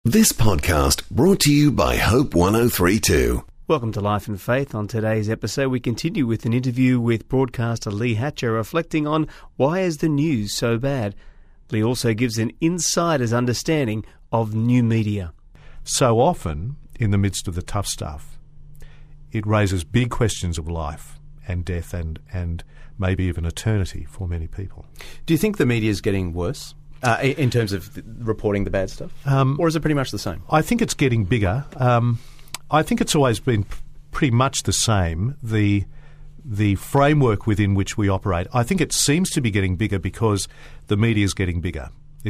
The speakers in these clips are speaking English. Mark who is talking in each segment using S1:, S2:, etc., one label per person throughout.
S1: This podcast brought to you by Hope 103.2.
S2: Welcome to Life and Faith. On today's episode, we continue with an interview with broadcaster Lee Hatcher reflecting on why is the news so bad. Lee also gives an insider's understanding of new media.
S3: So often, in the midst of the tough stuff, it raises big questions of life and death and maybe even eternity for many people.
S4: Do you think the media is getting worse in terms of reporting the bad stuff? Or is it pretty much the same?
S3: I think it's getting bigger. I think it's always been pretty much the same, the framework within which we operate. I think it seems to be getting bigger because the media is getting bigger.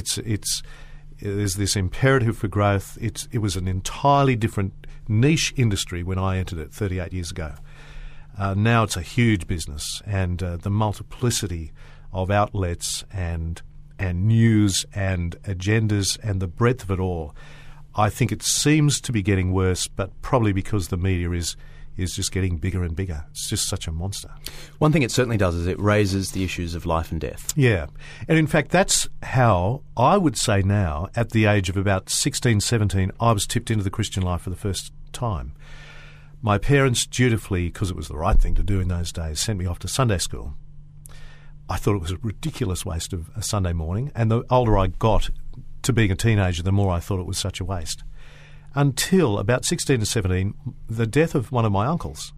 S3: There's this imperative for growth. It was an entirely different niche industry when I entered it 38 years ago. Now it's a huge business, and the multiplicity of outlets and news and agendas and the breadth of it all, I think it seems to be getting worse, but probably because the media is just getting bigger and bigger. It's just such a monster.
S4: One thing it certainly does is it raises the issues of life and death.
S3: Yeah. And in fact, that's how I would say now, at the age of about 16, 17, I was tipped into the Christian life for the first time. My parents dutifully, because it was the right thing to do in those days, sent me off to Sunday school. I thought it was a ridiculous waste of a Sunday morning, and the older I got to being a teenager, the more I thought it was such a waste. Until about 16 to 17, the death of one of my uncles.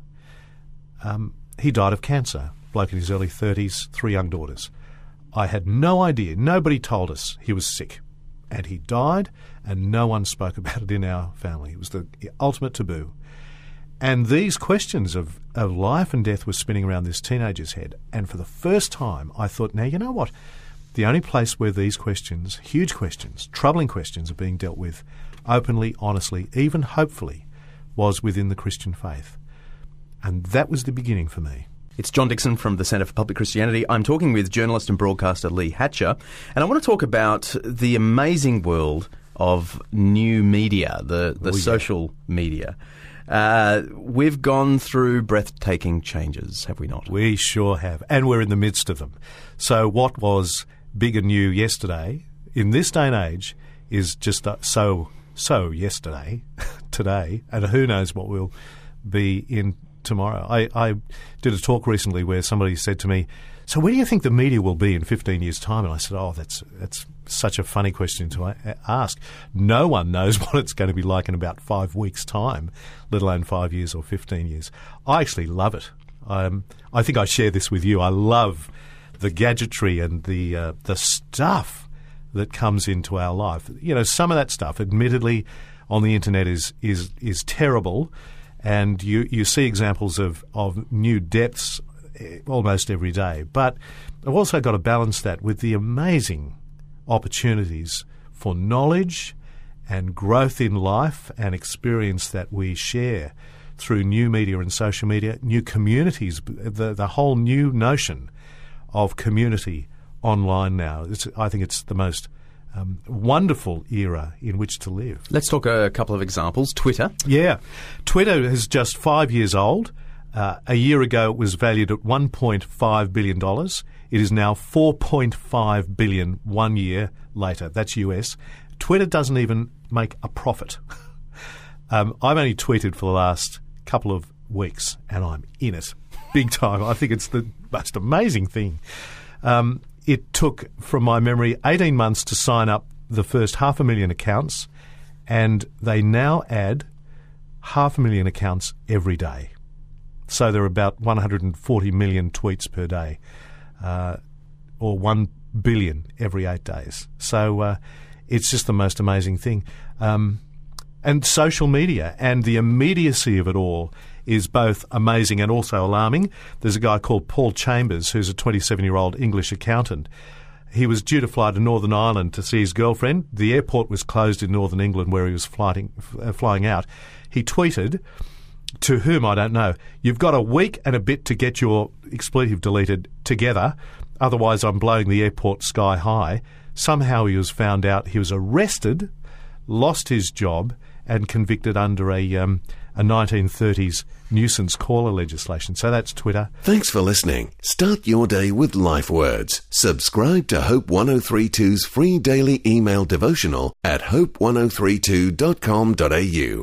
S3: He died of cancer, bloke in his early 30s, 3 young daughters. I had no idea. Nobody told us he was sick. And he died, and no one spoke about it in our family. It was the ultimate taboo. And these questions of life and death were spinning around this teenager's head. And for the first time, I thought, now, you know what? The only place where these questions, huge questions, troubling questions, are being dealt with openly, honestly, even hopefully, was within the Christian faith. And that was the beginning for me.
S4: It's John Dixon from the Centre for Public Christianity. I'm talking with journalist and broadcaster Lee Hatcher, and I want to talk about the amazing world of new media, the social media. We've gone through breathtaking changes, have we not?
S3: We sure have, and we're in the midst of them. So what was big and new yesterday, in this day and age, is just so yesterday, today, and who knows what we'll be in tomorrow. I did a talk recently where somebody said to me, so where do you think the media will be in 15 years' time? And I said, that's such a funny question to ask. No one knows what it's going to be like in about 5 weeks' time, let alone 5 years or 15 years. I actually love it. I think I share this with you. I love the gadgetry and the stuff that comes into our life. You know, some of that stuff, admittedly, on the internet is terrible, and you see examples of new depths almost every day. But I've also got to balance that with the amazing opportunities for knowledge and growth in life and experience that we share through new media and social media, new communities, the whole new notion of community online now. I think it's the most wonderful era in which to live.
S4: Let's talk a couple of examples. Twitter.
S3: Yeah. Twitter is just 5 years old. A year ago, it was valued at $1.5 billion. It is now $4.5 billion 1 year later. That's US. Twitter doesn't even make a profit. I've only tweeted for the last couple of weeks, and I'm in it big time. I think it's the most amazing thing. It took, from my memory, 18 months to sign up the first 500,000 accounts, and they now add 500,000 accounts every day. So there are about 140 million tweets per day, or 1 billion every 8 days. So it's just the most amazing thing. And social media and the immediacy of it all is both amazing and also alarming. There's a guy called Paul Chambers, who's a 27-year-old English accountant. He was due to fly to Northern Ireland to see his girlfriend. The airport was closed in Northern England where he was flying out. He tweeted, to whom I don't know, "You've got a week and a bit to get your expletive deleted together, otherwise I'm blowing the airport sky high." Somehow he was found out. He was arrested, lost his job, and convicted under a a 1930s nuisance caller legislation. So that's Twitter.
S1: Thanks for listening. Start your day with Life Words. Subscribe to Hope 1032's free daily email devotional at hope1032.com.au.